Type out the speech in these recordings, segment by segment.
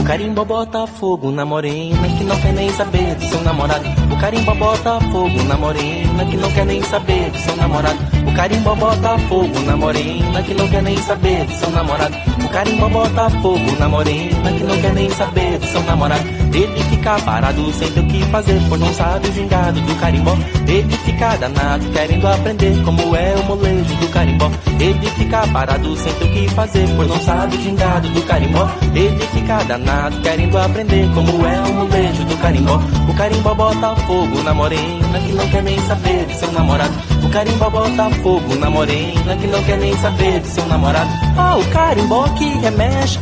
carimbó bota fogo na morena que não quer nem saber do seu namorado. O carimbó bota fogo na morena que não quer nem saber do seu namorado. O carimbó bota fogo na morena que não quer nem saber do seu namorado. O carimbó bota fogo na morena que não quer nem saber do seu namorado. Ele fica parado sem ter o que fazer, pois não sabe o gingado do carimbó. Ele fica danado querendo aprender como é o molejo do carimbó. Ele fica parado sem ter o que fazer, pois não sabe o gingado do carimbó. Ele fica danado querendo aprender como é o molejo do carimbó. O carimbó bota fogo na morena que não quer nem saber do seu namorado. O carimbó bota fogo na morena que não quer nem saber do seu namorado. O carimbó que remexe,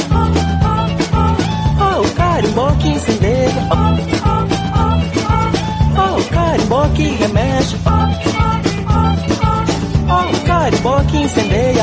o carimbó que incendeia, o carimbó que remexe, o carimbó que incendeia.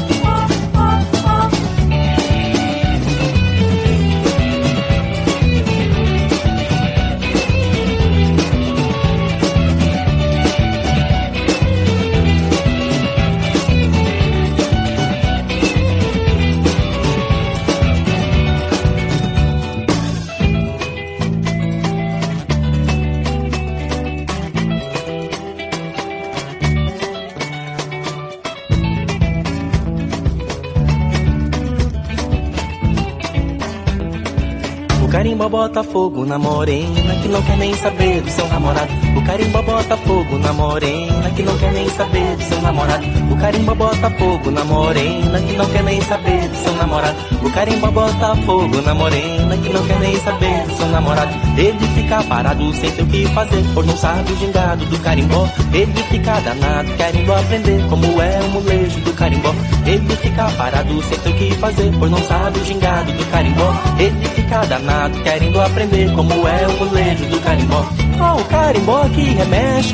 O carimbó bota fogo na morena que não quer nem saber do seu namorado. O carimbó bota fogo na morena que não quer nem saber do seu namorado. O carimbó bota fogo na morena que não quer nem saber do seu namorado. O carimbó bota fogo na morena que não quer nem saber do seu namorado. Ele fica parado sem ter o que fazer, pois não sabe o gingado do carimbó. Ele fica danado querendo aprender como é o molejo do carimbó. Ele fica parado sem ter o que fazer, pois não sabe o gingado do carimbó. Ele fica danado querendo aprender como é o molejo do carimbó. O carimbó que remexe,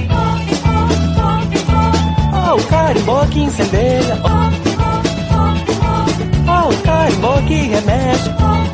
o carimbó que incendeia, o carimbó que remexe.